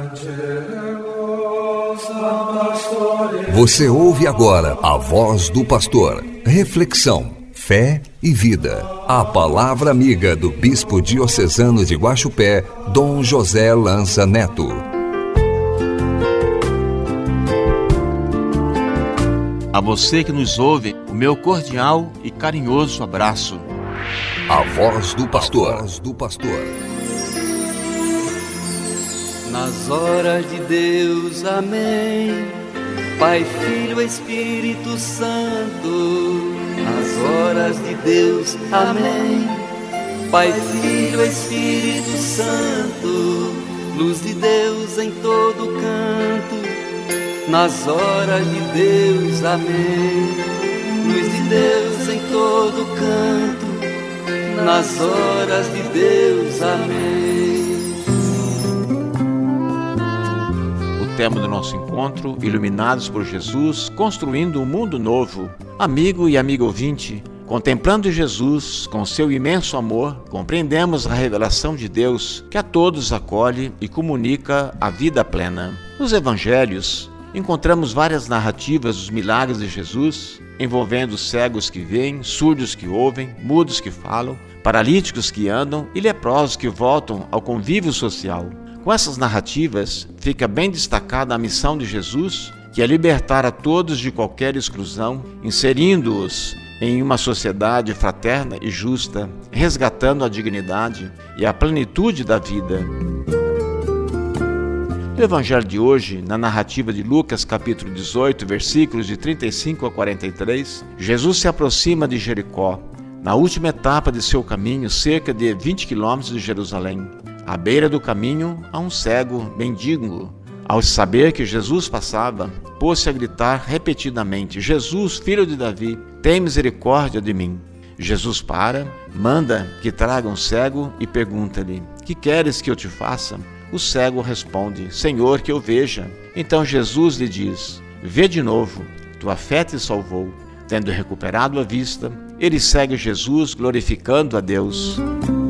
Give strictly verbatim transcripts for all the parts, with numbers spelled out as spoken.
Você ouve agora a voz do pastor. Reflexão, fé e vida. A palavra amiga do bispo diocesano de Guaxupé, Dom José Lanza Neto. A você que nos ouve, o meu cordial e carinhoso abraço. A voz do pastor. A voz do pastor. Nas horas de Deus, amém. Pai, Filho, Espírito Santo. Nas horas de Deus, amém. Pai, Filho, Espírito Santo. Luz de Deus em todo canto. Nas horas de Deus, amém. Luz de Deus em todo canto. Nas horas de Deus, amém. O tema do nosso encontro, Iluminados por Jesus, construindo um mundo novo. Amigo e amigo ouvinte, contemplando Jesus com seu imenso amor, compreendemos a revelação de Deus que a todos acolhe e comunica a vida plena. Nos evangelhos, encontramos várias narrativas dos milagres de Jesus, envolvendo cegos que veem, surdos que ouvem, mudos que falam, paralíticos que andam e leprosos que voltam ao convívio social. Com essas narrativas, fica bem destacada a missão de Jesus, que é libertar a todos de qualquer exclusão, inserindo-os em uma sociedade fraterna e justa, resgatando a dignidade e a plenitude da vida. No Evangelho de hoje, na narrativa de Lucas, capítulo dezoito, versículos de trinta e cinco a quarenta e três, Jesus se aproxima de Jericó, na última etapa de seu caminho, cerca de vinte quilômetros de Jerusalém. À beira do caminho, há um cego mendigo. Ao saber que Jesus passava, pôs-se a gritar repetidamente: Jesus, filho de Davi, tem misericórdia de mim. Jesus para, manda que tragam um cego e pergunta-lhe: que queres que eu te faça? O cego responde: Senhor, que eu veja. Então Jesus lhe diz: vê de novo, tua fé te salvou. Tendo recuperado a vista, ele segue Jesus, glorificando a Deus.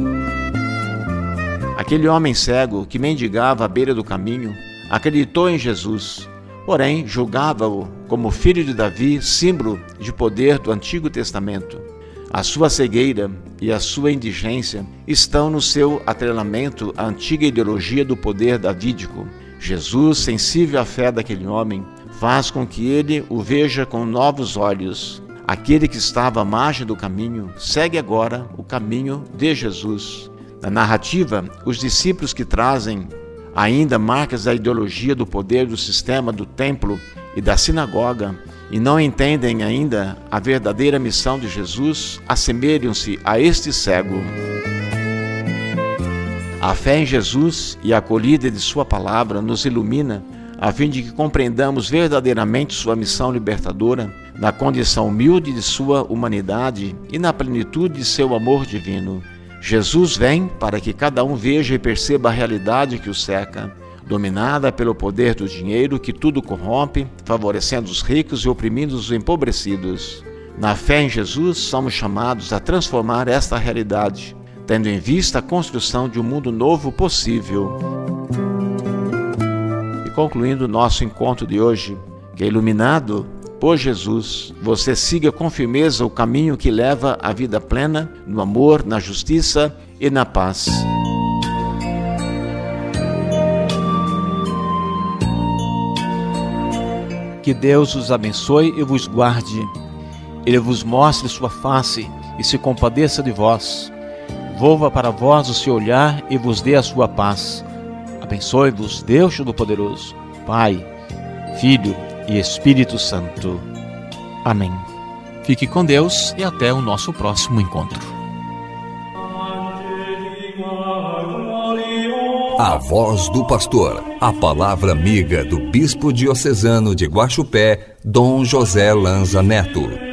Aquele homem cego que mendigava à beira do caminho acreditou em Jesus, porém julgava-o como filho de Davi, símbolo de poder do Antigo Testamento. A sua cegueira e a sua indigência estão no seu atrelamento à antiga ideologia do poder davídico. Jesus, sensível à fé daquele homem, faz com que ele o veja com novos olhos. Aquele que estava à margem do caminho segue agora o caminho de Jesus. Na narrativa, os discípulos que trazem ainda marcas da ideologia do poder do sistema do templo e da sinagoga e não entendem ainda a verdadeira missão de Jesus, assemelham-se a este cego. A fé em Jesus e a acolhida de sua palavra nos ilumina a fim de que compreendamos verdadeiramente sua missão libertadora na condição humilde de sua humanidade e na plenitude de seu amor divino. Jesus vem para que cada um veja e perceba a realidade que o cerca, dominada pelo poder do dinheiro que tudo corrompe, favorecendo os ricos e oprimindo os empobrecidos. Na fé em Jesus, somos chamados a transformar esta realidade, tendo em vista a construção de um mundo novo possível. E concluindo o nosso encontro de hoje, que é iluminado por Jesus, você siga com firmeza o caminho que leva à vida plena, no amor, na justiça e na paz. Que Deus os abençoe e vos guarde. Ele vos mostre sua face e se compadeça de vós. Volva para vós o seu olhar e vos dê a sua paz. Abençoe-vos Deus Todo-Poderoso, Pai, Filho e Espírito Santo. Amém. Fique com Deus e até o nosso próximo encontro. A voz do pastor, a palavra amiga do bispo diocesano de Guaxupé, Dom José Lanza Neto.